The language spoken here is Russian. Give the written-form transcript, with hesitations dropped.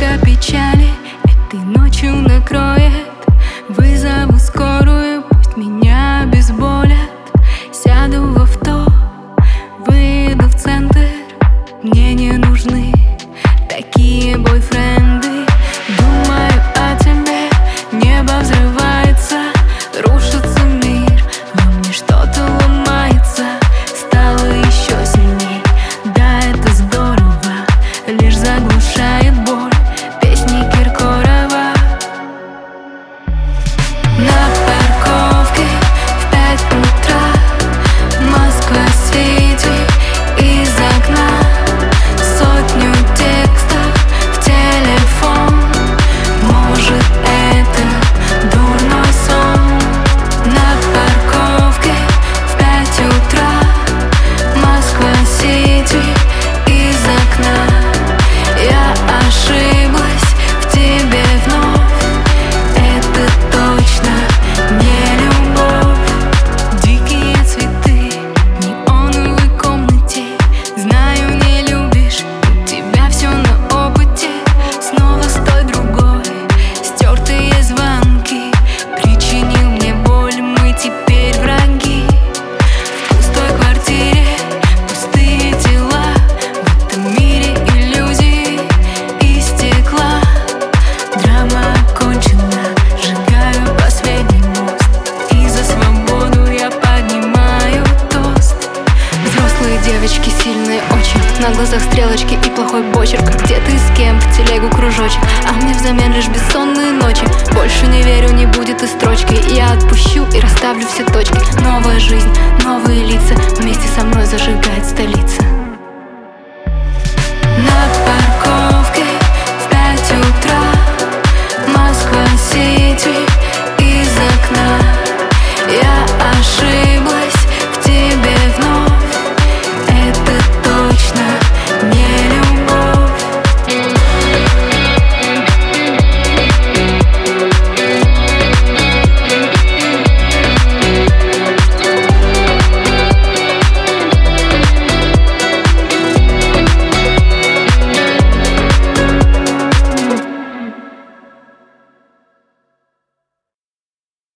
Облачко печали этой ночью накроет. Вызову скорую, пусть меня обезболят. Сяду в авто, выйду в центр. Мне не нужны такие бойфренды. Думаю о тебе, небо взрывается, рушится мир, во мне что-то ломается. Стало еще сильней, да это здорово, лишь заглушает боль песни Киркорова. На парковке в 5 утра Москва-Сити, из окна сотню текстов в телефон. Может, это дурной сон. На парковке в 5 утра Москва-Сити, из окна. Я ошиблась в тебе вновь, это точно не любовь. Дикие цветы в неоновой комнате. Знаю, не любишь, у тебя все на опыте. Снова с той другой, стертые звонки. Причинил мне боль, мы теперь враги. В пустой квартире пустые тела. В этом мире иллюзии и стекла. Драма окончена, сжигаю последний мост. И за свободу я поднимаю тост. Взрослые девочки, сильные очень, на глазах стрелочки и плохой почерк. Где ты, с кем, в телегу кружочек, а мне взамен лишь бессонные ночи. Больше не верю, не будет и строчки. Я отпущу и расставлю все точки. Новая жизнь, новые лица, вместе